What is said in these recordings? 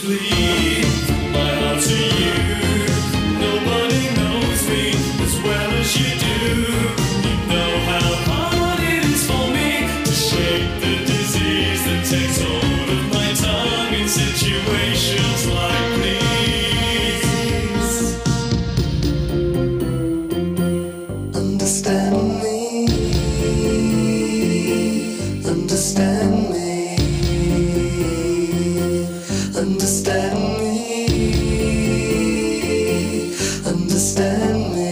plea from my heart to you. Nobody knows me as well as you do. You know how hard it is for me to shake the disease that takes hold of my tongue in situations like these. Understand me, understand me. Understand me, understand me.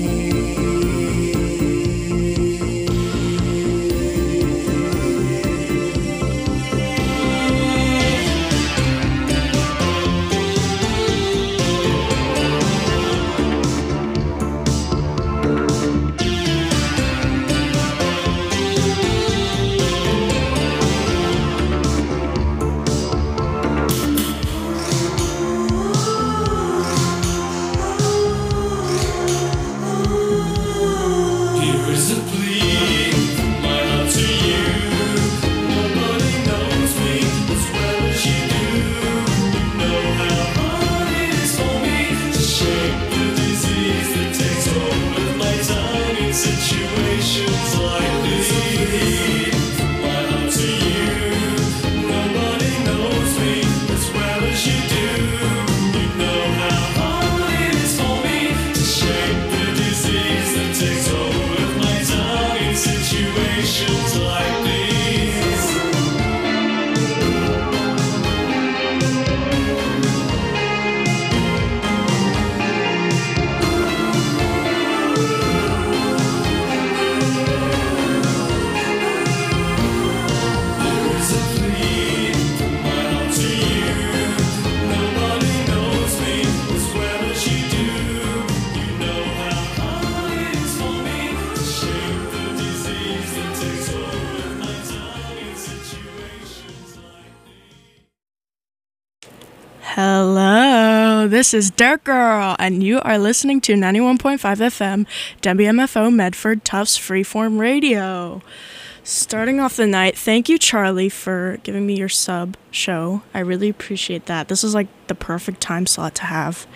Hello, this is Dirt Girl, and you are listening to 91.5 FM, WMFO Medford Tufts Freeform Radio. Starting off the night, thank you, Charlie, for giving me your sub show. I really appreciate that. This is like the perfect time slot to have.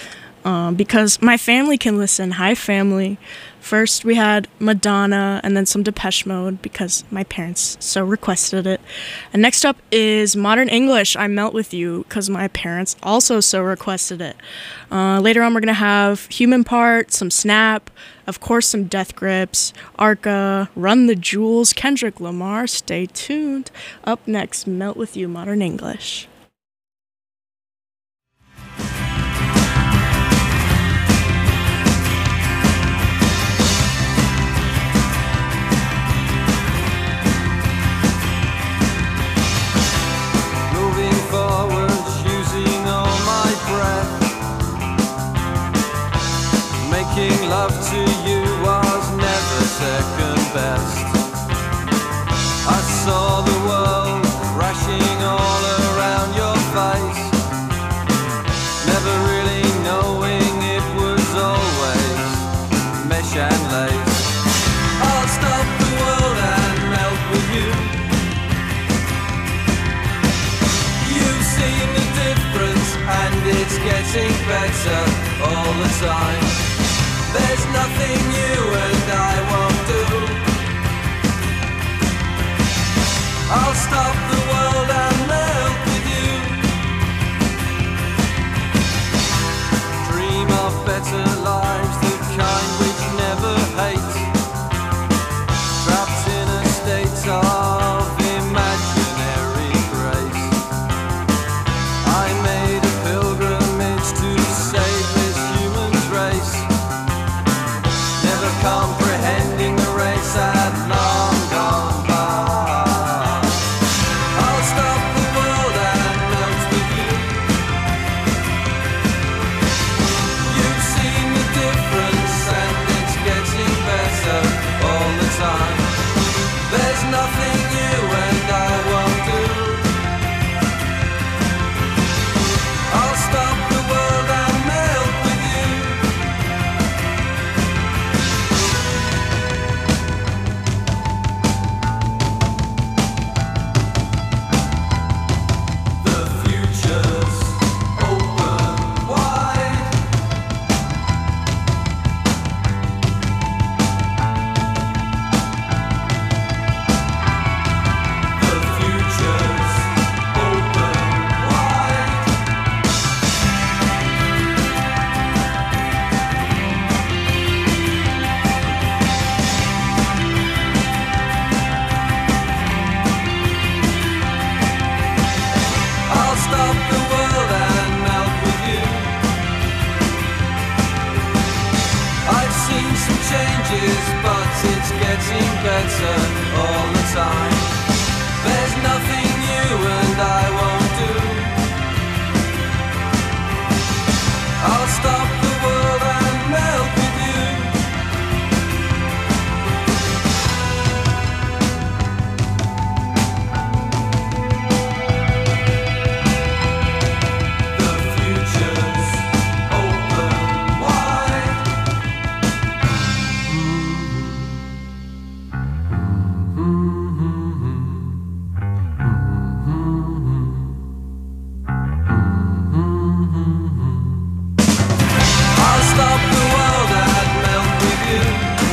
Because my family can listen. Hi, family. First, we had Madonna and then some Depeche Mode because my parents so requested it. And next up is Modern English, I Melt With You, because my parents also so requested it. Later on, we're going to have Human Part, some Snap, of course, some Death Grips, Arca, Run the Jewels, Kendrick Lamar. Stay tuned. Up next, Melt With You, Modern English. Making love to you was never second best. I saw the world crashing all around your face, never really knowing it was always mesh and lace. I'll stop the world and melt with you. You've seen the difference and it's getting better all the time. There's nothing you and I won't do. I'll stop the world and melt with you. Dream of better lives, the kind which never hate. Trapped in a state of imaginary grace. I made a pilgrimage to save this human race. Comprehending the race had long gone by. better all the time. There's nothing you and I won't do. I'll stop the world and melt with you. The future's open wide. I'll stop the world and melt with you.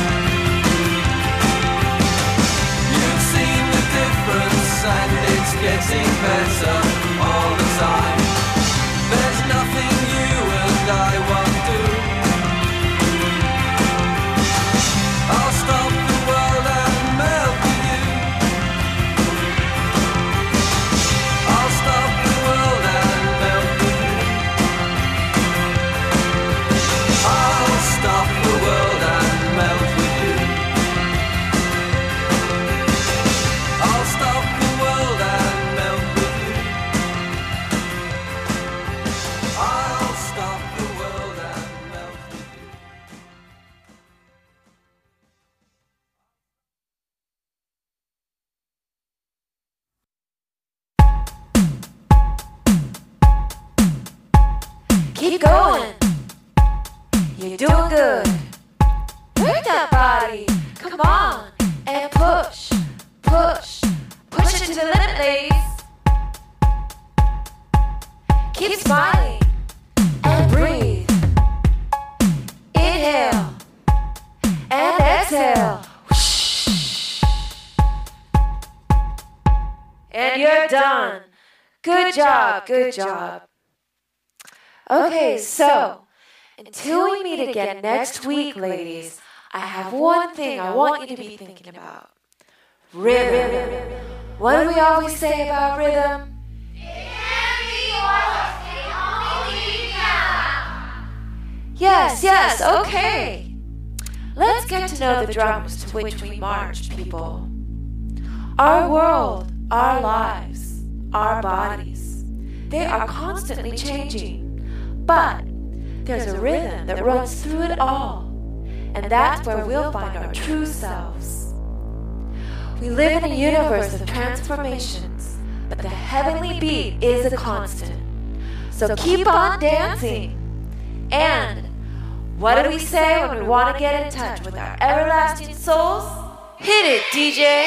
You've seen the difference and it's getting better all the time. There's nothing you and I won't do. I'll stop the world and melt with you. I'll stop the world and melt with you. I'll stop the world and melt with you. I'll stop the world and melt with you. I'll stop the world and melt with you. Keep going. You're doing good. Work that body. Come on. And push, push, push it to the limit, ladies. Keep smiling and breathe. Inhale and exhale. And you're done. Good job, good job. Okay, so until we meet again next week, ladies, I have one thing I want you to be thinking about. Rhythm. What do we always say about rhythm? Yes, yes, okay. Let's get to know the drums to which we march, people. Our world, our lives, our bodies, they are constantly changing. But there's a rhythm that runs through it all, and that's where we'll find our true selves. We live in a universe of transformations, but the heavenly beat is a constant. So keep on dancing. And what do we say when we want to get in touch with our everlasting souls? Hit it, DJ!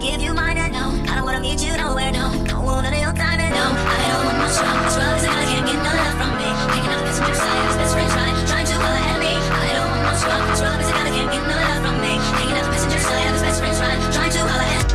give you mine and no, I don't wanna meet you nowhere, no. Don't want none of your time and no, I don't want no drugs. Drugs, I can't get no love from me. Hanging out the passenger side of his best friend trying to holler at me. I don't want no drugs. Drugs, I can't get no love from me. Hanging out the passenger side of his best friend trying to holler at me.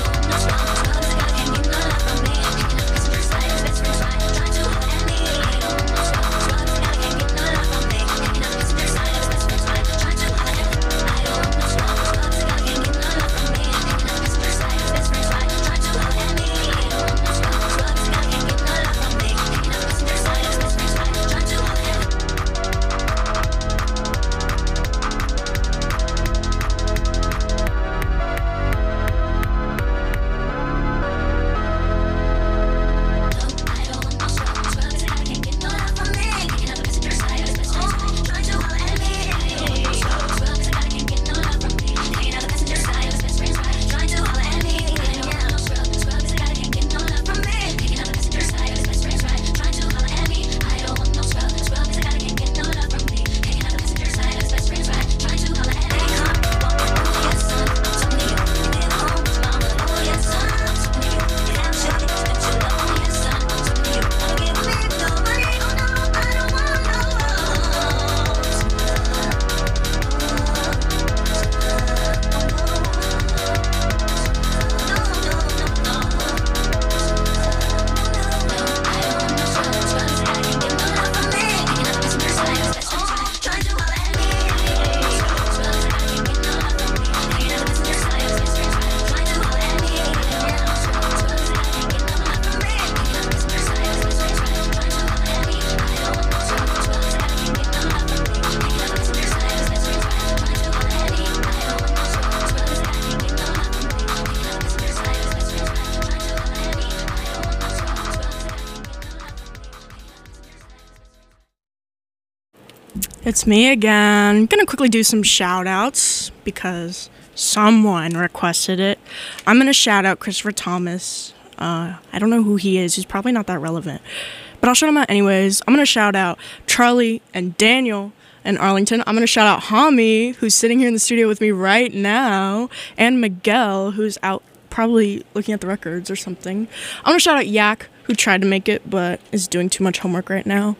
It's me again. I'm gonna quickly do some shout outs because someone requested it. I'm gonna shout out Christopher Thomas. I don't know who he is. He's probably not that relevant, but I'll shout him out anyways. I'm gonna shout out Charlie and Daniel in Arlington. I'm gonna shout out Hami, who's sitting here in the studio with me right now, and Miguel, who's out probably looking at the records or something. I'm gonna shout out Yak, who tried to make it but is doing too much homework right now.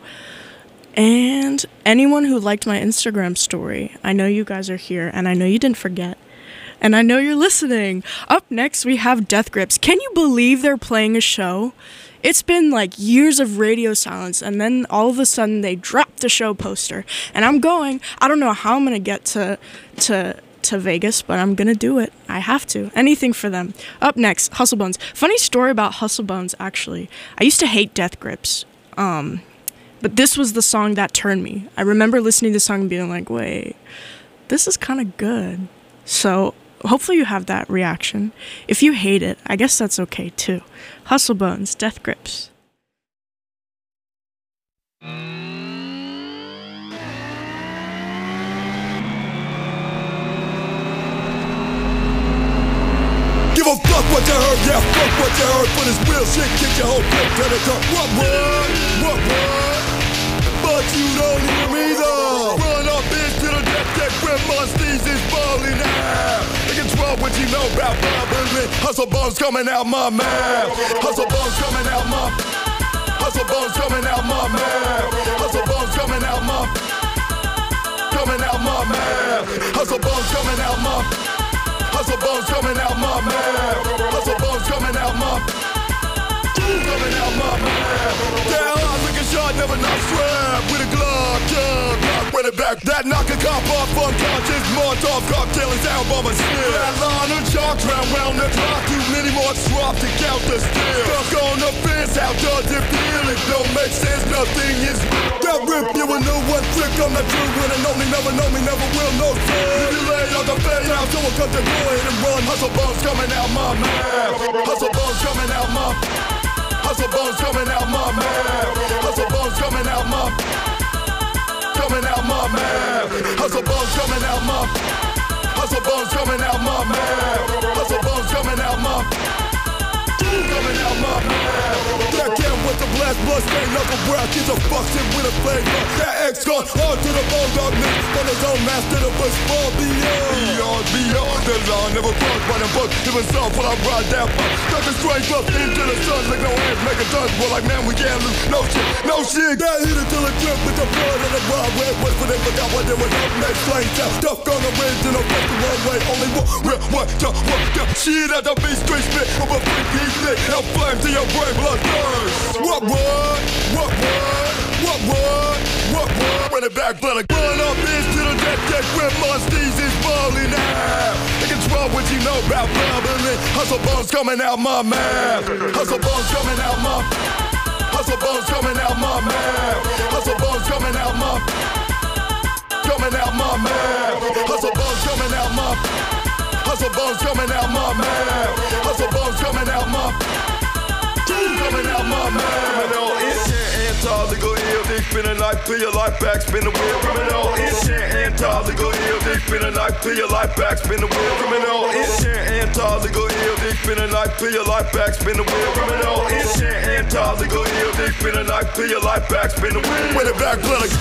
And anyone who liked my Instagram story. I know you guys are here, and I know you didn't forget. And I know you're listening. Up next, we have Death Grips. Can you believe they're playing a show? It's been like years of radio silence, and then all of a sudden they dropped the show poster. And I'm going. I don't know how I'm going to get to Vegas, but I'm going to do it. I have to. Anything for them. Up next, Hustle Bones. Funny story about Hustle Bones, actually. I used to hate Death Grips. But this was the song that turned me. I remember listening to the song and being like, wait, this is kind of good. So hopefully you have that reaction. If you hate it, I guess that's okay too. Hustle Bones, Death Grips. Give a fuck what you heard, yeah, fuck what you heard. For this real shit, kick your whole clip to the top. What? But you don't hear me though. Run up into the death deck where my steez is falling out. They control what you know about bubbling. Hustle Bones coming out my mouth. Hustle Bones coming out my. Hustle Bones coming out my mouth. Hustle Bones coming out my. Coming out my mouth. Hustle Bones coming out my. Hustle Bones coming out my mouth. Hustle Bones coming out my. Coming out my mouth. Down hard like a shot, never not strap. With a Glock, Glock, run it back. That knock a cop off unconscious. Molotov cocktail is out by my sniff. That line of chalk round the clock. Too many more drop to count the still. Stuck on the fence, how does it feel? It don't make sense, nothing is. That rip, you will know one trick. I'm not true, one and only, never know me, never will, no sin. If you lay on the face, now someone cut the door and run. Hustle Bones coming out my mouth. Hustle Bones coming out my. Hustle Bones coming out my mouth. Hustle Bones coming out my. Coming out my mouth. Hustle Bones coming out my. Hustle Bones coming out my mouth. Hustle Bones coming out my. Coming out my mouth. That can with the blast, blood stain, knuckle breath. He's a fuck shit with a flavor. That X gone hard to the bone dog nigga. From his own master, the bush fall beyond the long, never cross by them bucks. Even soft when I ride that fuck. Stuck a straight up into the sun, like no hands, make a dust. Well, like man, we can't lose. No shit, no shit. That hit until it drip with the blood of the wild red west, but they forgot what they were up next. Flames out, duck on the ridge, and I'm fuck the one way. Only one, real one, the shit at the beat, straight spit of a freaky stick. Hell flames in your brain, blood burns. What? Run it back, blood. Run up bitch to the deck, with musties is balling out. They control what you know about bubbling. Hustle bones coming out my mouth. Hustle bones coming out my. Hustle bones coming out my mouth. Hustle bones coming out my. Coming out my mouth. Hustle bones coming out my. Hustle bones coming out my mouth. Hustle bones coming out my. Coming out my mouth. Criminal intent, anti-legal ill. They spin a knife, peel your life back, spin the wheel. Criminal intent, anti-legal ill. They spin a knife, peel your life back, spin the wheel. Criminal intent, anti-legal ill. They spin a knife, peel your life back, spin the wheel. Criminal intent, anti-legal ill. They spin a knife, peel your life back, spin the wheel. With it back, blood.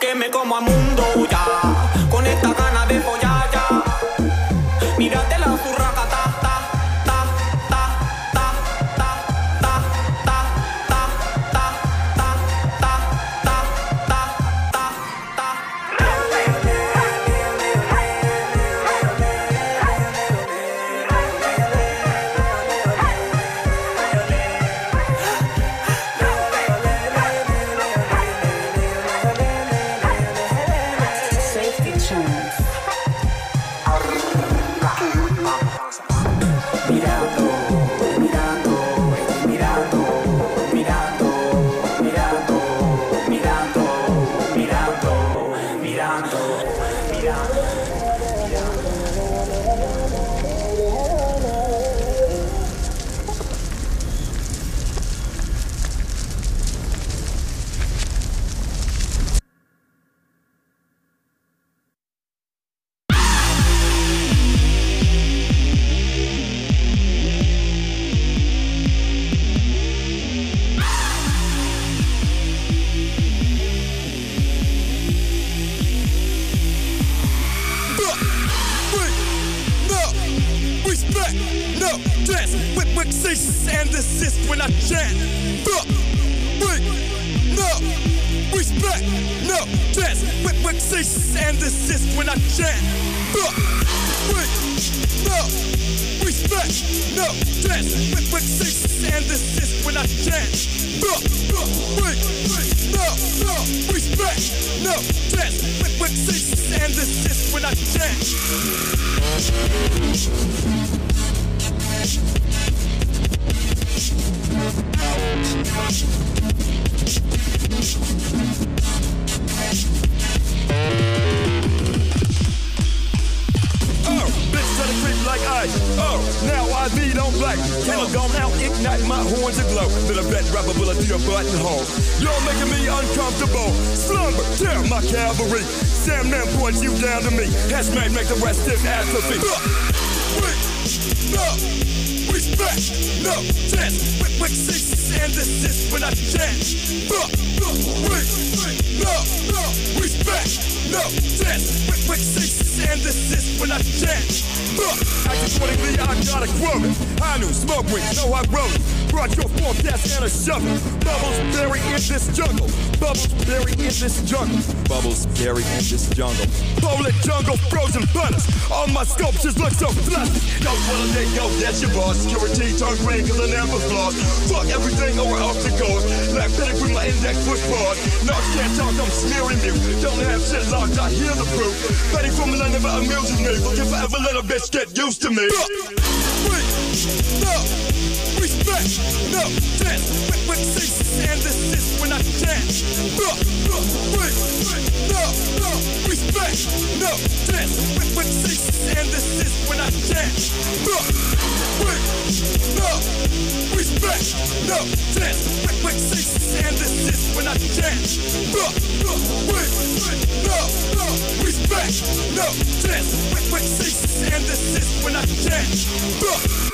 que me como a mundo ya, con esta gana de follar ya. Mírate la zurraca, ta, ta, ta, ta, ta, ta, ta, ta, ta, ta, ta, ta, ta, ta, ta, ta. Safety tunes. Mirando, mirando, mirando, mirando, mirando, mirando, mirando, mirando, mirando. Respect, no dance with cease and desist when I chant. Wait, no respect, no dance with cease and desist when I chant. Wait, no respect, no dance with cease and desist when I chant. Wait, no respect, no dance with cease and desist when I chant. Like ice. Oh, now I beat on black. Killer gone out, ignite my horns aglow. Little bet rappability a buttonhole. You're making me uncomfortable. Slumber, tear my cavalry. Sam man points you down to me. Hazmat make the rest stiff atrophy. Wait, no respect, no chance. With cease and desist when I chant. Wait, no respect, no chance. With cease and desist when I chant. Accordingly, I got a quote. I knew smoke rings, so I wrote it. Brought your forecast and a shovel. Bubbles buried in this jungle. Bubbles buried in this jungle. Bubbles buried in this jungle. Polar jungle, frozen punters. All my sculptures look so fluffy. Go for the day, go, that's your boss. Security, turn green, cause I never flaws. Fuck everything over off the guard. Like Pedic with my index foot forward. No, can't talk, I'm smearing you. Don't have shit locked, I hear the proof. Betty from Millennium amuses me. But if I ever let a bitch get used to me. Wait, no respect, no dance with cease and desist when I chant. Wait, no respect, no dance with cease and desist when I chant. Wait, no respect, no dance with cease and desist when I chant. Wait, no respect, no dance with cease and desist when I chant.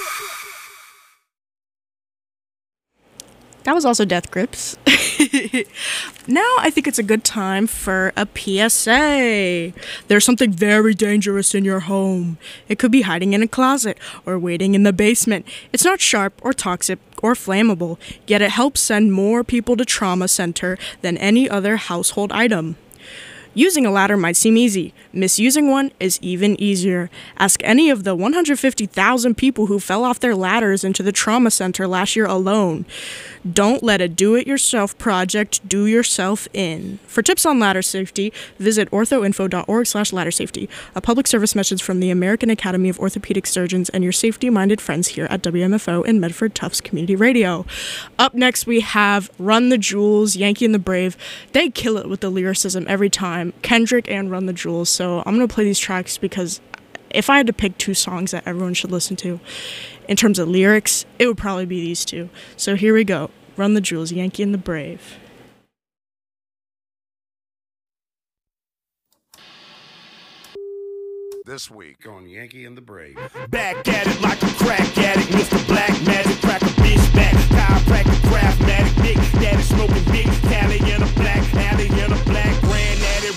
That was also Death Grips. Now I think it's a good time for a PSA. There's something very dangerous in your home. It could be hiding in a closet or waiting in the basement. It's not sharp or toxic or flammable, yet it helps send more people to trauma center than any other household item. Using a ladder might seem easy. Misusing one is even easier. Ask any of the 150,000 people who fell off their ladders into the trauma center last year alone. Don't let a do-it-yourself project do yourself in. For tips on ladder safety, visit orthoinfo.org/laddersafety, a public service message from the American Academy of Orthopedic Surgeons and your safety-minded friends here at WMFO and Medford Tufts Community Radio. Up next, we have Run the Jewels, Yankee and the Brave. They kill it with the lyricism every time. Kendrick and Run the Jewels. So I'm going to play these tracks because if I had to pick two songs that everyone should listen to in terms of lyrics, it would probably be these two. So here we go. Run the Jewels, Yankee and the Brave. This week on Yankee and the Brave. Back at it like a crack addict, Mr. Black Magic, crack a bitch back. Chiropractic, craftmatic, big daddy smoking big Cali in a black alley in a black granddaddy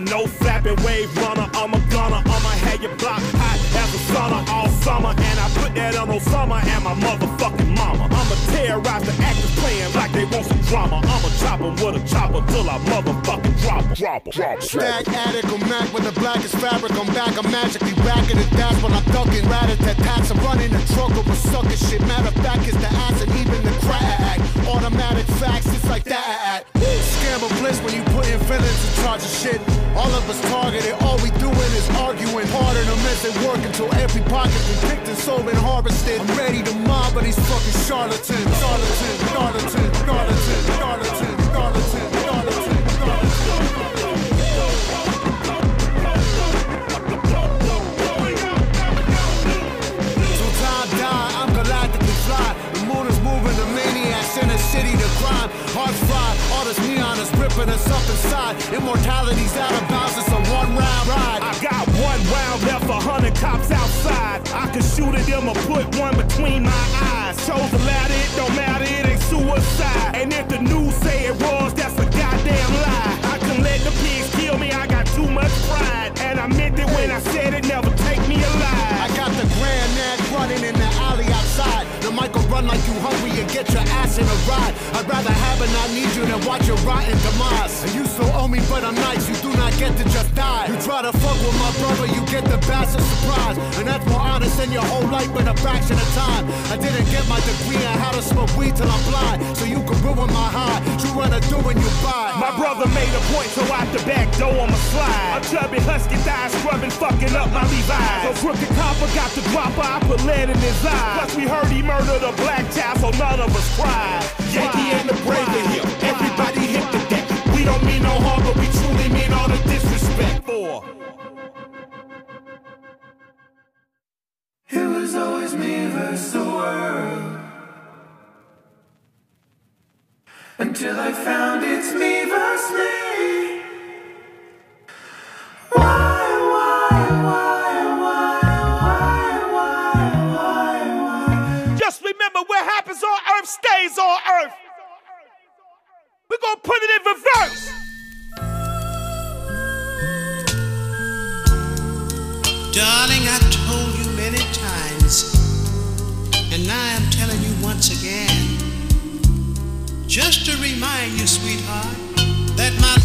no flapping wave runner. I'm a gunner, I'ma have your block hot as a sauna all summer. And I put that on Osama and my motherfucking mama. I'ma terrorize the actors playing like they want some drama. I'ma chop 'em with a chopper till I motherfucking drop 'em. Stack addict or Mac with the blackest fabric. I'm back, I'm magically racking it. That's when I'm ducking rat-a-tat-tats. I'm running the truck over sucker shit. Matter of fact, it's the ass and even the crack. Automatic facts, it's like that. Scam of bliss when you put in villains in charge of shit. All of us targeted, all we doing is arguing. Harder to miss they work until every pocket been picked and sold and harvested. I'm ready to mob, but these fucking charlatans. Charlatan, charlatan, charlatan, charlatan, charlatan, charlatan, Till time die, I'm galactically fly. The moon is moving, the maniacs in the city to grind. Hearts fried, all this neon is ripping us up inside. Immortality's out of bounds, it's a one-round ride. I got 1 round left, 100 cops outside. I could shoot at them or put one between my eyes. Chose to let it, don't matter, it ain't suicide. And if the news say it was, that's a goddamn lie. I couldn't let the pigs kill me, I got too much pride. And I meant it when I said it, never take me alive. I got the Grand Nag running in the alley outside. The mic will run like you hungry and get your ass in a ride. I'd rather have and not need you than watch your rotten demise. And you still owe me, but I'm nice, you do not get to just die. You try to fuck with my brother, you get the bastard surprise. And that's more honest than your whole life in a fraction of time. I didn't get my degree on how to smoke weed till I'm blind. So you can ruin my high, you wanna do when you buy. My brother made a point, so out the back door I'ma slide. A chubby husky thigh scrubbing, fucking up my Levi's. So crooked copper got the dropper, I put lead in his eye. Plus we heard he murdered a black child, so none of us cried. Yankee and the brave are here, everybody hit the deck. We don't mean no harm, but we truly mean all the disrespect for. It was always me versus the world, until I found it's me versus me. Why? Just remember, what happens on earth stays on earth. We're gonna put it in reverse. Darling, I told you many times, and now I'm telling you once again, just to remind you, sweetheart, that my...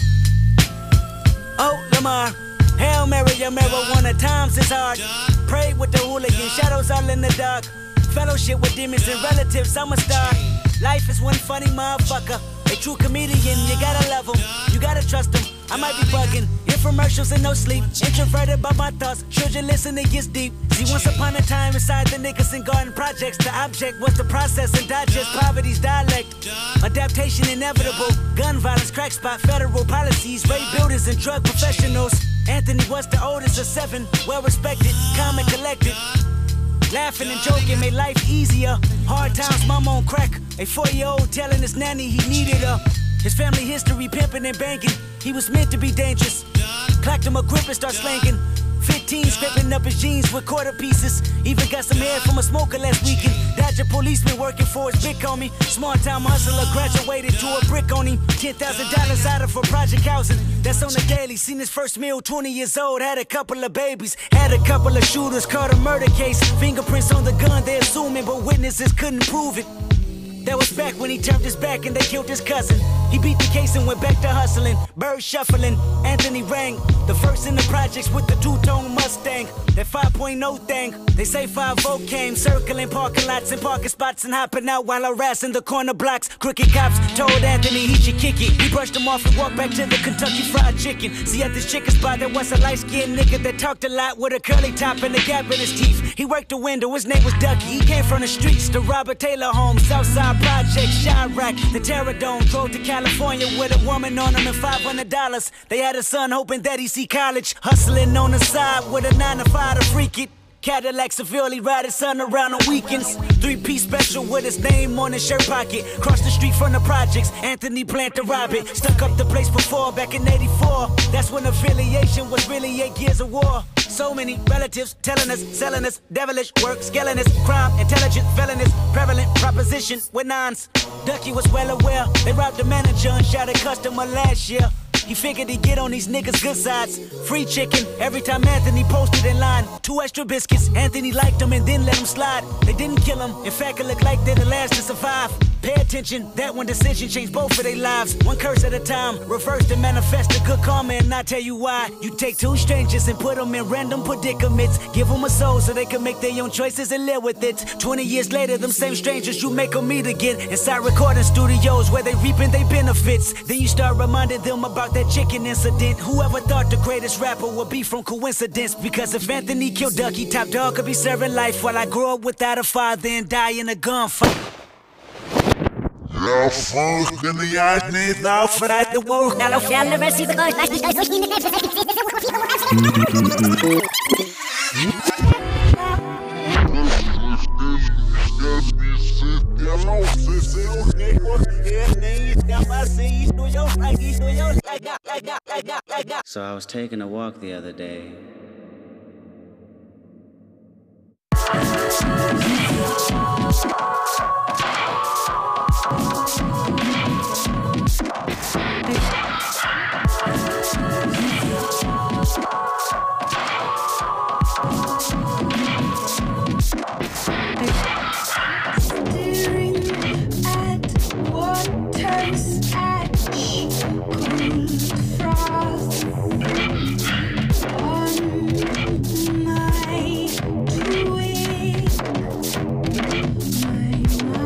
Oh, Lamar, Hail Mary, your marijuana times is hard. Pray with the hooligan, shadows all in the dark. Fellowship with demons and relatives, I'm a star. Life is one funny motherfucker. A true comedian, you gotta love him, you gotta trust him. I might be bugging, infomercials and no sleep. Introverted by my thoughts, children listen, it gets deep. See, once upon a time inside the Nicholson Garden projects, the object was to process and digest poverty's dialect. Adaptation inevitable, gun violence, crack spot, federal policies, rape builders and drug professionals. Anthony was the oldest of 7, well respected, calm and collected. Laughing and joking made life easier. Hard times, mama on crack. A 4-year-old telling his nanny he needed her. His family history pimping and banking. He was meant to be dangerous. Clacked him a grip and start slanking. 15 scraping up his jeans with quarter pieces. Even got some hair from a smoker last weekend. Dodger policeman working for his big homie. Small time hustler graduated to a brick on him. $10,000 out of for project housing. That's on the daily. Seen his first meal, 20 years old. Had a couple of babies. Had a couple of shooters. Caught a murder case. Fingerprints on the gun, they assuming, but witnesses couldn't prove it. That was back when he turned his back and they killed his cousin. He beat the case and went back to hustling. Bird shuffling, Anthony rang. The first in the projects with the 2-tone Mustang. That 5.0 thing. They say 5-0 came, circling parking lots and parking spots and hopping out while harassing the corner blocks. Crooked cops told Anthony he should kick it. He brushed him off and walked back to the Kentucky Fried Chicken. See, at this chicken spot there was a light-skinned nigga that talked a lot with a curly top and a gap in his teeth. He worked the window, his name was Ducky. He came from the streets, the Robert Taylor home, Southside Project, Chirac, the Terror Dome. Drove to California with a woman on him and $500. They had a son hoping that he'd see college. Hustling on the side with a 9-to-5 to freak it. Cadillac severely ride his son around on weekends. 3-piece special with his name on his shirt pocket. Cross the street from the projects, Anthony planned to rob it. Stuck up the place before, back in '84. That's when affiliation was really 8 years of war. So many relatives telling us, selling us, devilish work, scaling us, crime, intelligent, felonies, prevalent proposition with nines. Ducky was well aware, they robbed the manager and shot a customer last year. He figured he'd get on these niggas' good sides. Free chicken every time Anthony posted in line. 2 extra biscuits, Anthony liked them and then let them slide. They didn't kill him, in fact it looked like they're the last to survive. Pay attention, that one decision changed both of their lives. One curse at a time, reverse and manifest a good karma. And I tell you why. You take 2 strangers and put them in random predicaments. Give them a soul so they can make their own choices and live with it. 20 years later, them same strangers, you make them meet again inside recording studios where they reaping their benefits. Then you start reminding them about that chicken incident. Whoever thought the greatest rapper would be from coincidence? Because if Anthony killed Ducky, Top Dog could be serving life while I grow up without a father and die in a gunfight. Jag fucking jag niet nou vanuit de wolk naar de fjerne versie. So I was taking a walk the other day. My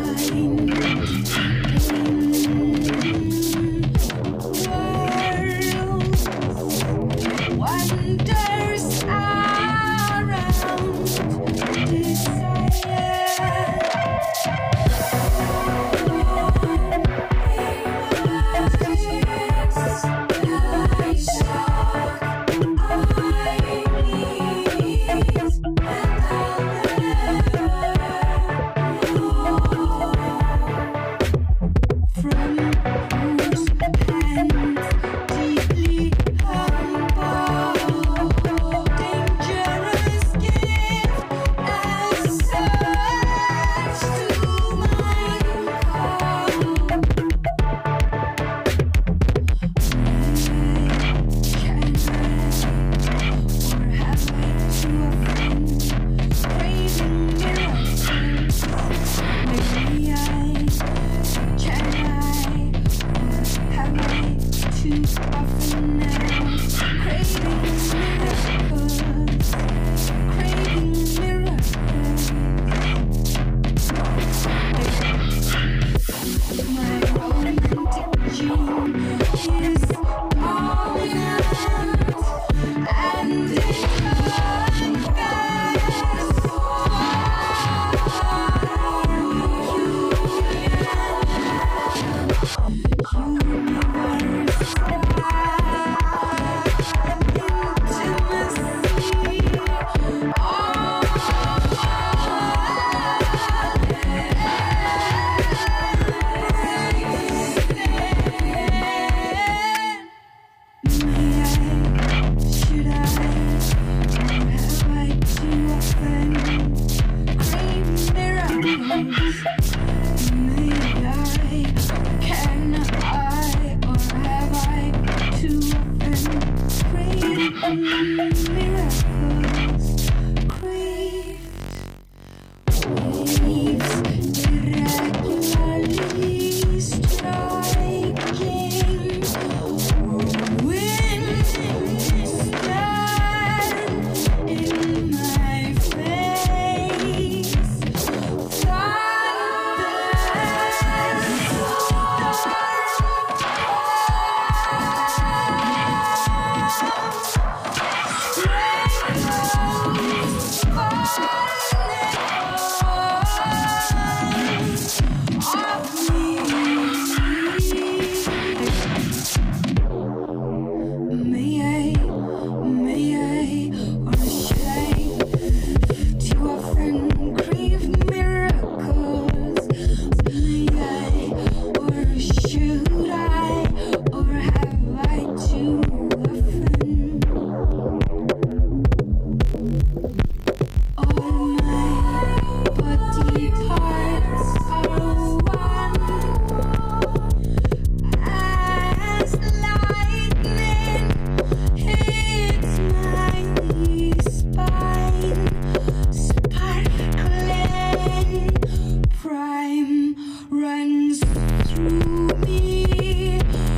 runs through me.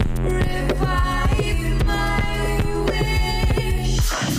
Revive my wish.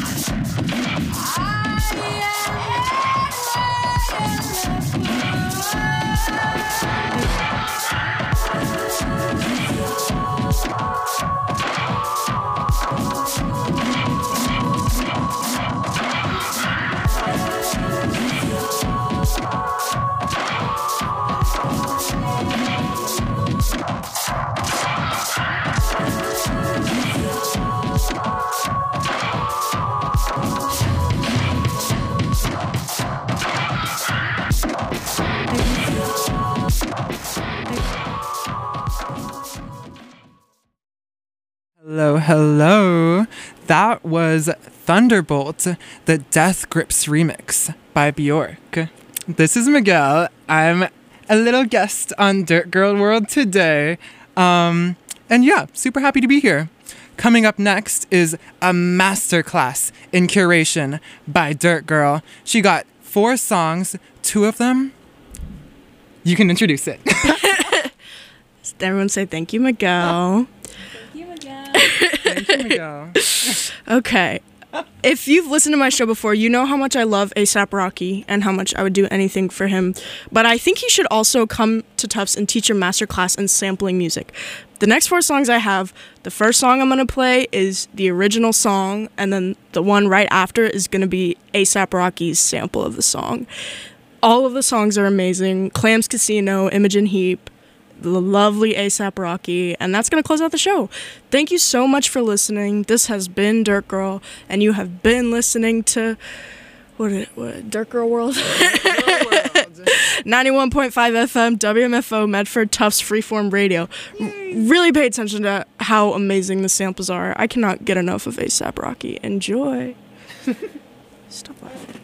Hello, hello. That was Thunderbolt, the Death Grips remix by Bjork. This is Miguel. I'm a little guest on Dirt Girl World today. And yeah, super happy to be here. Coming up next is a masterclass in curation by Dirt Girl. She got 4 songs, 2 of them. You can introduce it. Everyone say thank you, Miguel. Thank you, Miguel. Okay. If you've listened to my show before, you know how much I love A$AP Rocky and how much I would do anything for him. But I think he should also come to Tufts and teach a masterclass in sampling music. The next 4 songs I have, the first song I'm going to play is the original song, and then the one right after is going to be A$AP Rocky's sample of the song. All of the songs are amazing. Clams Casino, Imogen Heap, the lovely A$AP Rocky, and that's going to close out the show. Thank you so much for listening. This has been Dirt Girl, and you have been listening to what Dirt Girl World? 91.5 FM, WMFO, Medford, Tufts, Freeform Radio. Really pay attention to how amazing the samples are. I cannot get enough of A$AP Rocky. Enjoy. Stop laughing.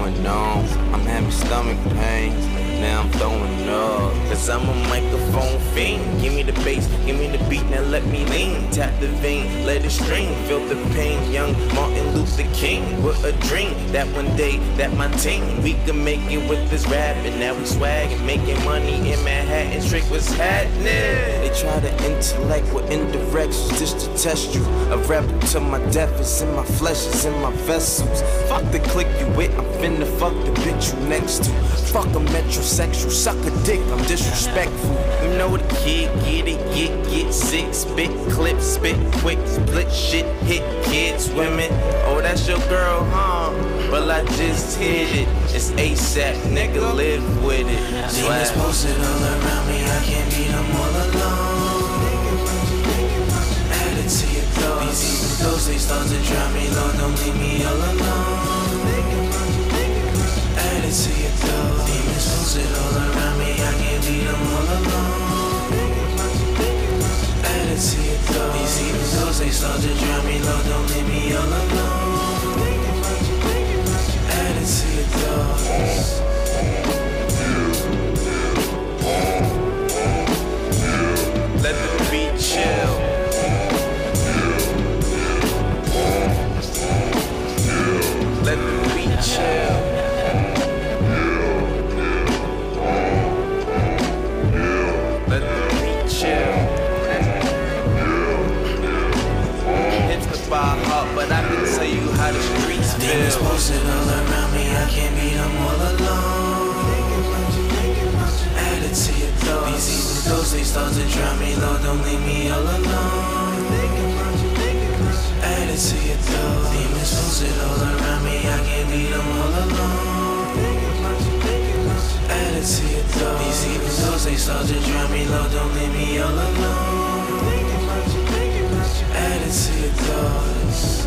going on? I'm having stomach pains. Now I'm throwing up, cause I'm a microphone fiend. Give me the bass, give me the beat, now let me lean. Tap the vein, let it stream, feel the pain. Young Martin Luther King with a dream that one day, that my team, we can make it with this rap. And now we swag and making money in Manhattan. Trick, what's happening? They try to intellect with indirects just to test you. A rebel to my death is in my flesh, is in my vessels. Fuck the click you with, I'm finna fuck the bitch you next to. Fuck a metrosexual, suck a dick, I'm disrespectful. You know the kid, get sick, spit clip, spit quick, split shit, hit kids, women. Oh, that's your girl, huh? Well, I just hit it. It's ASAP, nigga, live with it. Demons posted all around me, I can't beat them all alone. Add it to your thoughts. These evil ghosts, they start to drown me, Lord, don't leave me all alone. Add it to your thoughts. Demons posted all around me, I can't beat them all alone. Add it to your thoughts. These evil ghosts, they start to drown me, Lord, don't leave me all alone. Add it to your thoughts. Let the beat chill. Let the beat chill. Let the beat chill. Hits the bar hard, but I can tell you how the streets feel. Demons posted all around me, I can't beat them all alone. Add it to your thoughts. These evil ghosts, they start to drown me, Lord, don't leave me all alone. Add it to your thoughts. Demons posted all around me, I can't beat them all alone. Add it to your thoughts. These evil ghosts, they start to drown me, Lord, don't leave me all alone. Add it to your thoughts.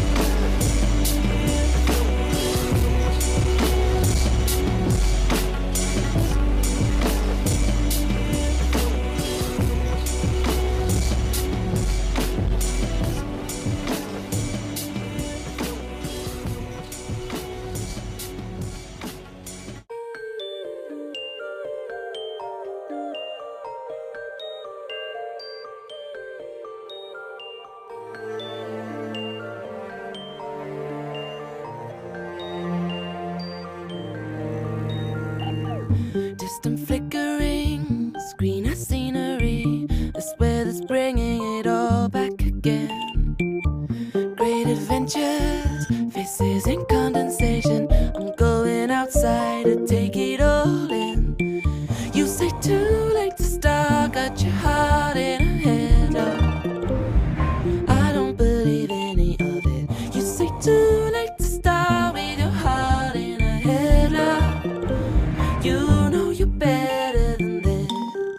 Distant flickering, screen of scenery, this weather's bringing it all back again. Great adventures, faces in condensation. I'm going outside to take it all in. You say too late to start, got your heart in a headlock. I don't believe any of it. You say too late to start with your heart in a headlock. You know you're better than this.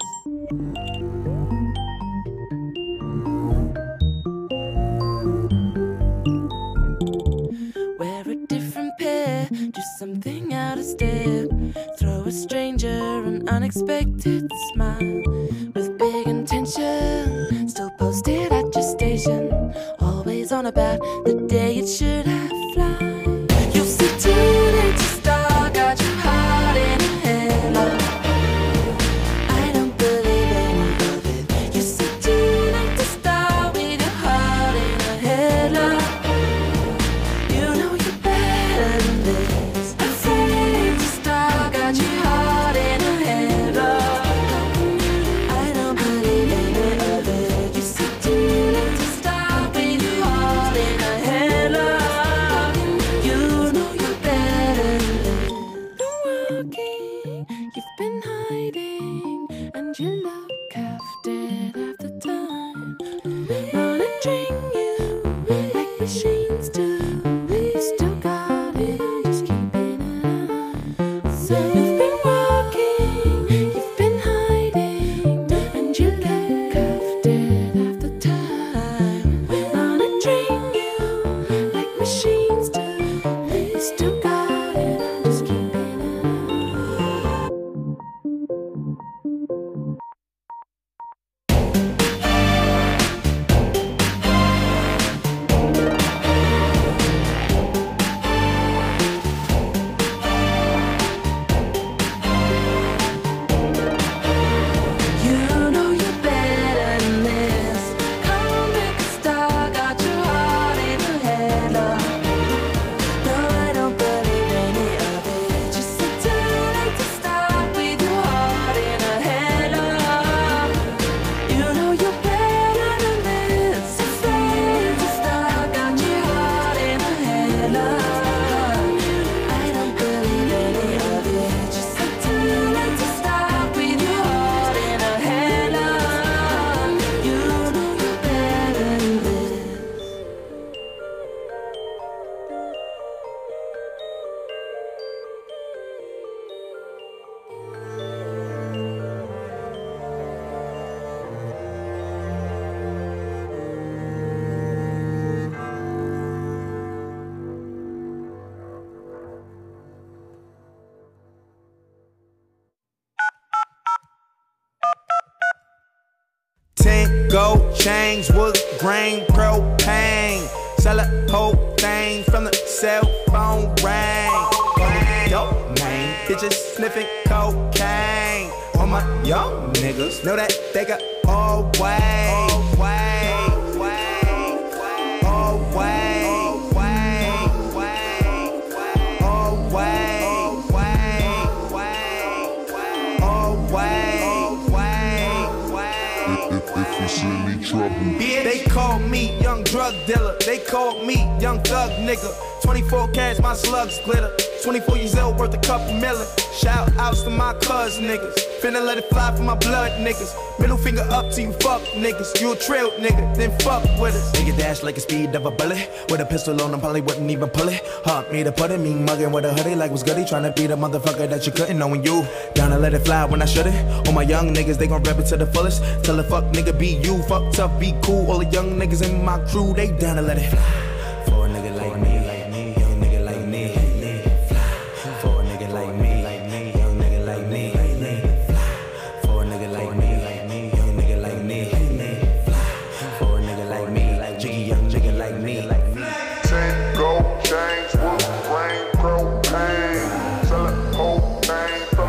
Wear a different pair, do something out of step. Throw a stranger an unexpected smile. With big intention, still posted at your station. Always on about the day it should have fly. You said too late to start, got your heart in a headlock. I don't believe any of it. You said too late to start with your heart in a headlock. You know you're better than this. I said too late to start, got your heart in a headlock. I don't believe any of it. You said too late to start with your heart in a headlock. You know you're better than this. Walking, you've been hiding, and you look half dead half the time. Monitoring you like machines do. You still got it, just keeping an eye. So you've been walking, you've been hiding, and you look half dead half the time. Monitoring you like machines do. You still got it, just keeping an eye. Gold chains, wood grain, propane. Sell a whole thing from the cell phone ring. Dope man, bitches sniffing cocaine. All my young niggas know that they got all way. Yeah, they call me young drug dealer. They call me young thug nigga. 24 carats, my slugs glitter. 24 years old, worth a couple million. Shout outs to my cuz niggas. Finna let it fly for my blood niggas. Middle finger up to you fuck niggas. You a trail nigga, then fuck with us. Nigga dash like a speed of a bullet. With a pistol on him, probably wouldn't even pull it. Hard me to put it, me mugging with a hoodie like was goody. Tryna be the motherfucker that you couldn't know when you down to let it fly when I shouldn't. All my young niggas, they gon' rep it to the fullest. Tell a fuck nigga be you, fuck tough, be cool. All the young niggas in my crew, they down to let it fly.